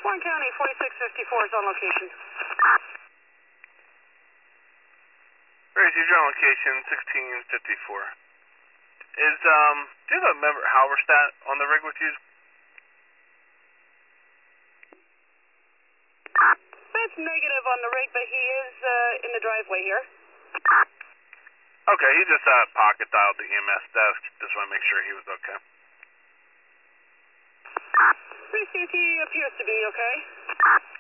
Warren County, 4654 is on location. Raise user on location, 1654. Is, do you have a member Halverstadt on the rig with you? That's negative on the rig, but he is in the driveway here. Okay, he just pocket dialed the EMS desk. Just want to make sure he was okay. 3CT appears to be okay.